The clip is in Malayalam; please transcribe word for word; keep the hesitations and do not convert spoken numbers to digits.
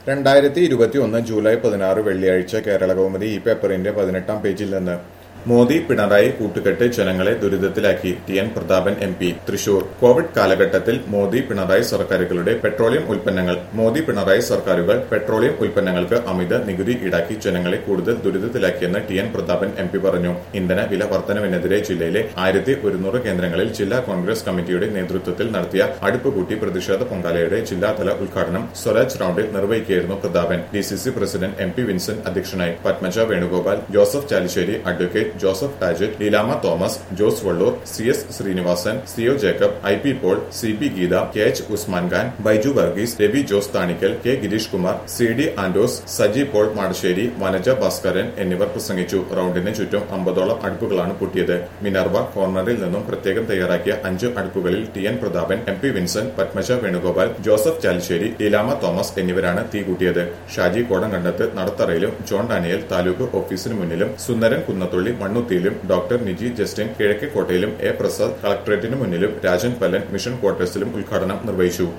രണ്ടായിരത്തി ഇരുപത്തി ഒന്ന് ജൂലൈ പതിനാറ് വെള്ളിയാഴ്ച കേരള കൗമുദി ഈ പേപ്പറിന്റെ പതിനെട്ടാം പേജിൽ നിന്ന് മോദി പിണറായി കൂട്ടുകെട്ട് ജനങ്ങളെ ദുരിതത്തിലാക്കി T N Prathapan M P Thrissur. Covid കാലഘട്ടത്തിൽ മോദി പിണറായി സർക്കാരുകളുടെ പെട്രോളിയം ഉൽപ്പന്നങ്ങൾ മോദി പിണറായി സർക്കാരുകൾ പെട്രോളിയം ഉൽപ്പന്നങ്ങൾക്ക് അമിത നികുതി ഈടാക്കി ജനങ്ങളെ കൂടുതൽ ദുരിതത്തിലാക്കിയെന്ന് T N Prathapan M P പറഞ്ഞു. ഇന്ധന വില വർധനവിനെതിരെ ജില്ലയിലെ ആയിരത്തി ഒരുന്നൂറ് കേന്ദ്രങ്ങളിൽ ജില്ലാ കോൺഗ്രസ് കമ്മിറ്റിയുടെ നേതൃത്വത്തിൽ നടത്തിയ അടുപ്പുകൂട്ടി പ്രതിഷേധ പൊങ്കാലയുടെ ജില്ലാതല ഉദ്ഘാടനം സ്വരാജ് റൌണ്ടിൽ നിർവഹിക്കുകയായിരുന്നു Prathapan. D C C president M P Vincent അധ്യക്ഷനായി. Padmaja Venugopal, Joseph Chalissery, advocate Joseph Tajet, Leelamma Thomas, Jose Valloor, C S Srinivasan, C O Jacob, I P Paul, C B Geetha, K H Usman Khan, Baiju Varghese, Ravi Jose Thanikkal, K Gireesh Kumar, C D Andos, Saji Paul Madassery, Vanaja Bhaskaran എന്നിവർ പ്രസംഗിച്ചു. റൌണ്ടിന് ചുറ്റും അമ്പതോളം അടുപ്പുകളാണ് പൊട്ടിയത്. മിനർവ കോർണറിൽ നിന്നും പ്രത്യേകം തയ്യാറാക്കിയ അഞ്ച് അടുപ്പുകളിൽ T N Prathapan, M P Vincent, Padmaja Venugopal, Joseph Chalissery, Leelamma Thomas എന്നിവരാണ് തീ കൂട്ടിയത്. ഷാജി കോടങ്കണ്ടത്ത് നടത്തറയിലും ജോൺ ഡാനിയൽ താലൂക്ക് ഓഫീസിന് മുന്നിലും സുന്ദരൻ കുന്നത്തുള്ളി മണ്ണുത്തിയിലും ഡോക്ടർ നിജി ജസ്റ്റിൻ കിഴക്കേക്കോട്ടയിലും എ പ്രസാദ് കളക്ടറേറ്റിന് മുന്നിലും രാജൻ പല്ലൻ മിഷൻ ക്വാർട്ടേഴ്സിലും ഉദ്ഘാടനം നിർവഹിച്ചു.